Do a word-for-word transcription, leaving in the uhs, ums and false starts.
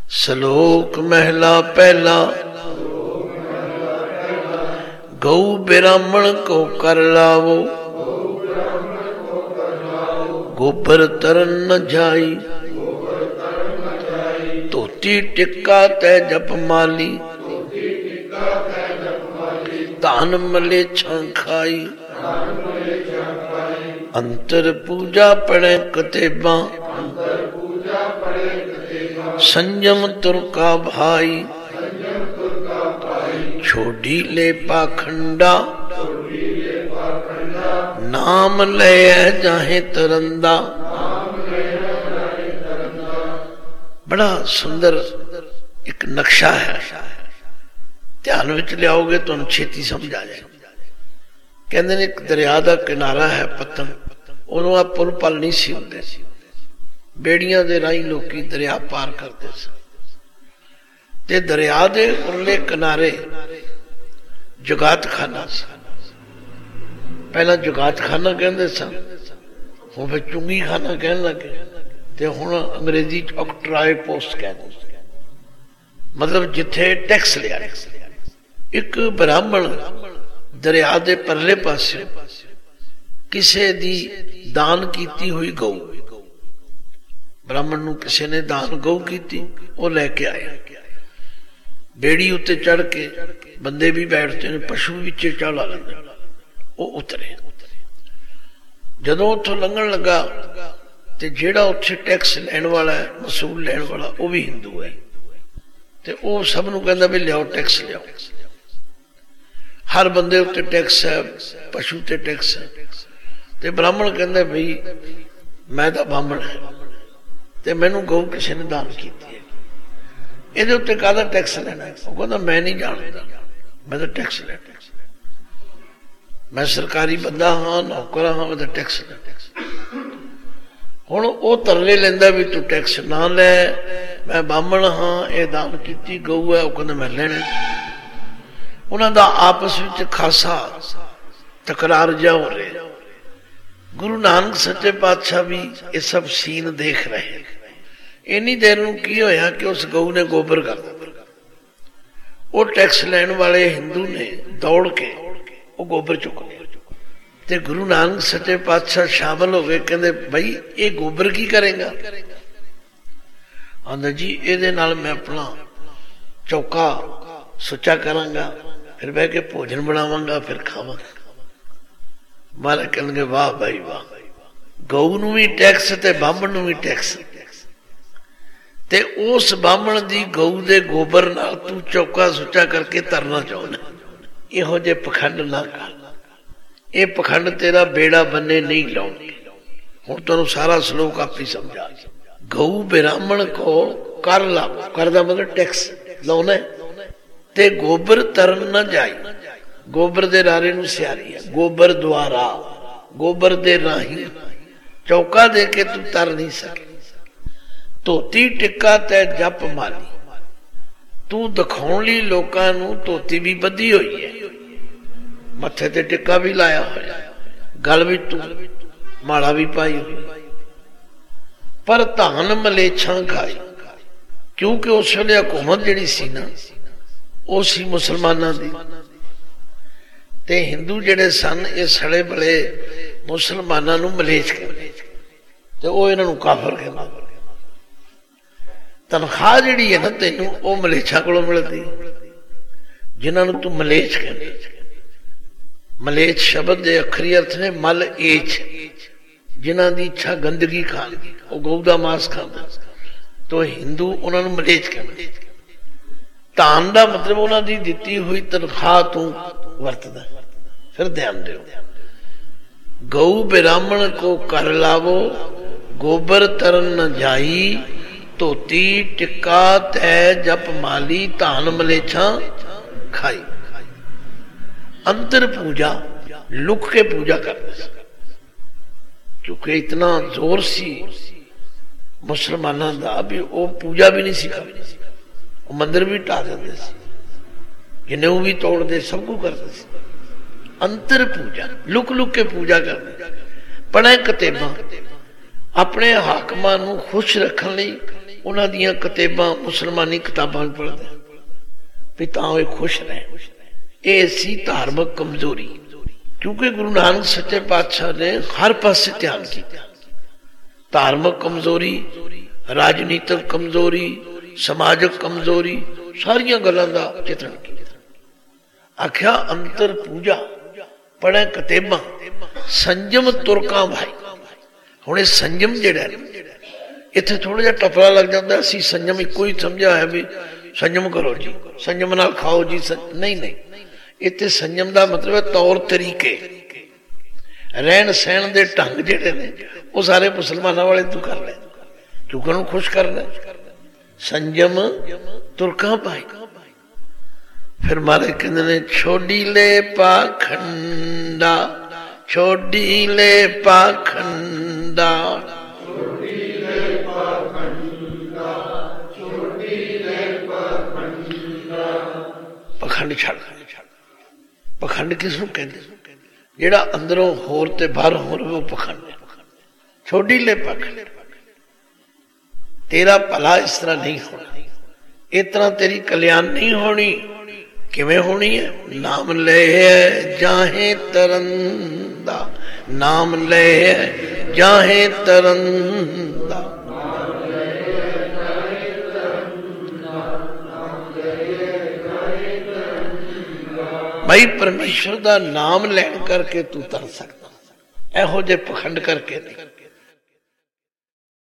ਸਲੋਕ ਮਹਿਲਾ ਪਹਿਲਾ। ਗਊ ਬ੍ਰਾਹਮਣ ਕੋ ਕਰ ਲਾਵੋ, ਗੋਬਰ ਤਰਨ ਨ ਜਾਈ। ਧੋਤੀ ਟਿੱਕਾ ਤੈ ਜਪ ਮਾਲੀ, ਧਨ ਮਲੇਛਾਂ ਖਾਈ। ਅੰਤਰ ਪੂਜਾ ਪੜੈ ਕਤੇਬਾਂ, ਸੰਜਮ ਤੁਰ ਕਾ ਭਾਈ। ਛੋਡੀ ਲੈ ਪਾਖੰਡਾ, ਨਾਮ ਲੈ ਜਾਹੇ ਤਰੰਦਾ। ਬੜਾ ਸੁੰਦਰ ਇੱਕ ਨਕਸ਼ਾ ਹੈ, ਧਿਆਨ ਵਿੱਚ ਲਿਆਓਗੇ ਤੁਹਾਨੂੰ ਛੇਤੀ ਸਮਝ ਆ ਜਾਏ। ਕਹਿੰਦੇ ਨੇ ਇੱਕ ਦਰਿਆ ਦਾ ਕਿਨਾਰਾ ਹੈ ਪੱਤਨ, ਉਹਨੂੰ ਆ ਪੁਲ ਪਲ ਨਹੀਂ ਸੀ ਹੁੰਦੇ, ਬੇੜੀਆਂ ਦੇ ਰਾਹੀਂ ਲੋਕੀ ਦਰਿਆ ਪਾਰ ਕਰਦੇ ਸਨ। ਤੇ ਦਰਿਆ ਦੇ ਉਰਲੇ ਕਿਨਾਰੇ ਜੁਗਾਤਖਾਨਾ ਸੀ। ਪਹਿਲਾਂ ਜੁਗਾਤਖਾਨਾ ਕਹਿੰਦੇ ਸਨ, ਹੁਣ ਫਿਰ ਚੁੰਗੀ ਖਾਨਾ ਕਹਿਣ ਲੱਗੇ, ਤੇ ਹੁਣ ਅੰਗਰੇਜ਼ੀ ਚ ਆਕਟਰਾਏ ਪੋਸਟ ਕਹਿੰਦੇ, ਮਤਲਬ ਜਿੱਥੇ ਟੈਕਸ ਲਿਆ। ਇੱਕ ਬ੍ਰਾਹਮਣ ਦਰਿਆ ਦੇ ਪਰਲੇ ਪਾਸੇ ਕਿਸੇ ਦੀ ਦਾਨ ਕੀਤੀ ਹੋਈ ਗਊ, ਬ੍ਰਾਹਮਣ ਨੂੰ ਕਿਸੇ ਨੇ ਦਾਨ ਗਊ ਕੀਤੀ, ਉਹ ਲੈ ਕੇ ਆਇਆ। ਬੇੜੀ ਉੱਤੇ ਚੜ ਕੇ ਬੰਦੇ ਵੀ ਬੈਠਦੇ ਨੇ, ਪਸ਼ੂ ਵਿੱਚ ਚੜਾ ਲੈਂਦੇ, ਉਹ ਉਤਰੇ। ਜਦੋਂ ਉੱਥੋਂ ਲੰਘਣ ਲੱਗਾ ਤੇ ਜਿਹੜਾ ਉੱਥੇ ਟੈਕਸ ਲੈਣ ਵਾਲਾ ਹੈ, ਵਸੂਲ ਲੈਣ ਵਾਲਾ, ਉਹ ਵੀ ਹਿੰਦੂ ਹੈ, ਤੇ ਉਹ ਸਭ ਨੂੰ ਕਹਿੰਦਾ ਵੀ ਲਿਆਓ ਟੈਕਸ ਲਿਆਓ। ਹਰ ਬੰਦੇ ਉੱਤੇ ਟੈਕਸ ਹੈ, ਪਸ਼ੂ ਤੇ ਟੈਕਸ ਹੈ। ਤੇ ਬ੍ਰਾਹਮਣ ਕਹਿੰਦਾ ਬਈ ਮੈਂ ਤਾਂ ਬਾਹਮਣ ਹੈ ਤੇ ਮੈਨੂੰ ਗਊ ਕਿਸੇ ਨੇ ਦਾਨ ਕੀਤੀ ਹੈ, ਇਹਦੇ ਉੱਤੇ ਕਾਹਦਾ ਟੈਕਸ ਲੈਣਾ? ਉਹ ਕਹਿੰਦਾ ਮੈਂ ਨਹੀਂ ਜਾਣਦਾ, ਮੈਂ ਤਾਂ ਟੈਕਸ ਲੈਣਾ, ਮੈਂ ਸਰਕਾਰੀ ਬੰਦਾ ਹਾਂ, ਨੌਕਰ ਹਾਂ, ਮੈਂ ਤਾਂ ਟੈਕਸ ਲੈਣਾ। ਹੁਣ ਉਹ ਤਰਲੇ ਲੈਂਦਾ ਵੀ ਤੂੰ ਟੈਕਸ ਨਾ ਲੈ, ਮੈਂ ਬਾਹਮਣ ਹਾਂ, ਇਹ ਦਾਨ ਕੀਤੀ ਗਊ ਹੈ, ਉਹ ਕਹਿੰਦਾ ਮੈਂ ਲੈਣਾ। ਉਹਨਾਂ ਦਾ ਆਪਸ ਵਿੱਚ ਖਾਸਾ ਤਕਰਾਰ ਜਿਹਾ ਹੋ ਰਿਹਾ। ਗੁਰੂ ਨਾਨਕ ਸੱਚੇ ਪਾਤਸ਼ਾਹ ਵੀ ਇਹ ਸਭ ਸੀਨ ਦੇਖ ਰਹੇ। ਇੰਨੀ ਦੇਰ ਨੂੰ ਕੀ ਹੋਇਆ ਕਿ ਉਸ ਗਊ ਨੇ ਗੋਬਰ ਕਰ ਦਿੱਤਾ। ਉਹ ਟੈਕਸ ਲੈਣ ਵਾਲੇ ਹਿੰਦੂ ਨੇ ਦੌੜ ਕੇ ਉਹ ਗੋਬਰ ਚੁੱਕ ਲਿਆ, ਤੇ ਗੁਰੂ ਨਾਨਕ ਸੱਚੇ ਪਾਤਸ਼ਾਹ ਸ਼ਾਮਲ ਹੋ ਗਏ। ਕਹਿੰਦੇ ਬਈ ਇਹ ਗੋਬਰ ਕੀ ਕਰੇਗਾ? ਆਂਦਾ ਜੀ ਇਹਦੇ ਨਾਲ ਮੈਂ ਆਪਣਾ ਚੌਕਾ ਸੁੱਚਾ ਕਰਾਂਗਾ, ਫਿਰ ਬਹਿ ਕੇ ਭੋਜਨ ਬਣਾਵਾਂਗਾ, ਫਿਰ ਖਾਵਾਂਗਾ। ਮਹਾਰਾਜ ਕਹਿਣਗੇ ਵਾਹ ਭਾਈ ਵਾਹ, ਗਊ ਨੂੰ ਵੀ ਟੈਕਸ ਤੇ ਬਾਹਮਣ ਨੂੰ ਵੀ ਟੈਕਸ, ਤੇ ਉਸ ਬਾਹਮਣ ਦੀ ਗਊ ਦੇ ਗੋਬਰ ਨਾਲ ਤੂੰ ਚੌਕਾ ਸੁੱਚਾ ਕਰਕੇ ਤਰਨਾ ਚਾਹੁੰਦਾ। ਇਹੋ ਜਿਹੇ ਪਖੰਡ ਨਾ ਕਰ, ਇਹ ਪਖੰਡ ਤੇਰਾ ਬੇੜਾ ਬੰਨੇ ਨਹੀਂ ਲਾਉਣਗੇ। ਹੁਣ ਤੁਹਾਨੂੰ ਸਾਰਾ ਸਲੋਕ ਆਪੇ ਸਮਝਾ। ਗਊ ਬ੍ਰਾਹਮਣ ਕੋ ਕਰ ਲਾ, ਕਰਦਾ ਮਤਲਬ ਟੈਕਸ ਲਾਉਣਾ, ਤੇ ਗੋਬਰ ਤਰਨ ਨਾ ਜਾਈ। ਗੋਬਰ ਦੇ ਰਾਰੇ ਨੂੰ ਸਿਆਰੀ ਹੈ, ਗੋਬਰ ਦੁਆਰਾ, ਗੋਬਰ ਦੇ ਰਾਹੀਂ ਚੌਕਾ ਦੇ ਕੇ ਤੂੰ ਤਰ ਨਹੀਂ ਸਕੇ। ਧੋਤੀ ਟਿੱਕਾ ਤੈ ਜਪ ਮਾਲੀ, ਤੂੰ ਦਿਖਾਉਣ ਲਈ ਲੋਕਾਂ ਨੂੰ ਧੋਤੀ ਵੀ ਬੱਧੀ ਹੋਈ ਹੈ, ਮੱਥੇ ਤੇ ਟਿੱਕਾ ਵੀ ਲਾਇਆ ਹੋਇਆ, ਗਲ ਵਿੱਚ ਤੂੰ ਮਾਲਾ ਵੀ ਪਾਈ ਹੋਈ, ਪਰ ਧਨ ਮਲੇਛਾਂ ਖਾਈ। ਕਿਉਂਕਿ ਉਸ ਵੇਲੇ ਹਕੂਮਤ ਜਿਹੜੀ ਸੀ ਨਾ, ਉਹ ਸੀ ਮੁਸਲਮਾਨਾਂ ਦੀ, ਤੇ ਹਿੰਦੂ ਜਿਹੜੇ ਸਨ ਇਹ ਸੜੇ ਬੜੇ ਮੁਸਲਮਾਨਾਂ ਨੂੰ ਮਲੇਛ ਕਹਿੰਦੇ, ਤੇ ਉਹ ਇਹਨਾਂ ਨੂੰ ਕਾਫਰ ਕਹਿੰਦੇ। ਤਨਖਾਹ ਜਿਹੜੀ ਹੈ ਨਾ ਤੈਨੂੰ, ਉਹ ਮਲੇਛਾਂ ਕੋਲੋਂ ਮਿਲਦੀ, ਜਿਨ੍ਹਾਂ ਨੂੰ ਤੂੰ ਮਲੇਛ ਕਹਿੰਦੇ। ਮਲੇਛ ਸ਼ਬਦ ਦੇ ਅੱਖਰੀ ਅਰਥ ਨੇ ਮਲ ਏਛ, ਜਿਨ੍ਹਾਂ ਦੀ ਇੱਛਾ ਗੰਦਗੀ ਖਾਣ, ਉਹ ਗਊ ਦਾ ਮਾਸ ਖਾਂਦੇ, ਤੋ ਹਿੰਦੂ ਉਹਨਾਂ ਨੂੰ ਮਲੇਛ ਕਹਿੰਦੇ। ਧਨ ਦਾ ਮਤਲਬ ਉਹਨਾਂ ਦੀ ਦਿੱਤੀ ਹੋਈ ਤਨਖਾਹ ਤੂੰ ਵਰਤਦਾ। ਫਿਰ ਧਿਆਨ ਦਿਓ, ਗਊ ਬ੍ਰਾਹਮਣ ਕੋ ਕਰ ਲਾਵੋ, ਗੋਬਰ ਤਰਨ ਨ ਜਾਈ। ਧੋਤੀ ਟਿੱਕਾ ਤੈ ਜਪ ਮਾਲੀ, ਧਨ ਮਲੇਛਾਂ ਖਾਈ। ਅੰਤਰ ਪੂਜਾ, ਲੁਕ ਕੇ ਪੂਜਾ ਕਰਦੇ ਸੀ, ਕਿਉਂਕਿ ਇਤਨਾ ਜ਼ੋਰ ਸੀ ਮੁਸਲਮਾਨਾਂ ਦਾ ਵੀ ਉਹ ਪੂਜਾ ਵੀ ਨਹੀਂ ਸੀ ਕਰਦੇ। ਉਹ ਮੰਦਿਰ ਵੀ ਢਾ ਦਿੰਦੇ ਸੀ, ਜਨੇਊ ਵੀ ਤੋੜਦੇ, ਸਭ ਕੁਝ ਕਰਦੇ ਸੀ। ਅੰਤਰ ਪੂਜਾ, ਲੁਕ ਲੁਕ ਕੇ ਪੂਜਾ ਕਰਦੇ। ਪੜ੍ਹੇ ਕਤੇਬਾਂ, ਆਪਣੇ ਹਾਕਮਾਂ ਨੂੰ ਖੁਸ਼ ਰੱਖਣ ਲਈ उन्हां दीयां किताबां मुसलमानी किताबां पढ़दे भी तां वो खुश रहे। ये सी धार्मिक कमजोरी, क्योंकि गुरु नानक सच्चे पातशाह ने हर पासे ध्यान किया। धार्मिक कमजोरी, राजनीतिक कमजोरी, समाजिक कमजोरी, सारिया गलों का चित्रण किया। आख्या अंतर पूजा पढ़े किताबां, संयम तुरका भाई। हुणे संयम जिहड़ा इत्थे थोड़ा जिहा टपरा लग जाता, असीं संयम इक्को ही समझा है भी संयम करो जी, संयम नाल खाओ जी। नहीं नहीं, इत्थे संयम का मतलब है तौर तरीके, रहन सहन के ढंग जिहड़े ने वो सारे मुसलमानों वाले तू कर ले, क्योंकि उन्होंने खुश करना। संयम तुरका पाई। फिर मारे कहते ने छोड़ी ले पाखंडा, छोड़ी ले पाखंडा, पखंड छड़। पखंड किसनों कहते? जेड़ा अंदरों होर ते बाहर होर वो पखंड। छोड़ी ले पखंड, तेरा भला इस तरह नहीं होना, इस तरह तेरी कल्याण नहीं होनी। किवें होनी है? नाम ले जाहे तरंदा, नाम ले जाहे तरंदा। भाई परमेश्वर का नाम लैन करके तू तर सकता, एहो जे पखंड करके नहीं।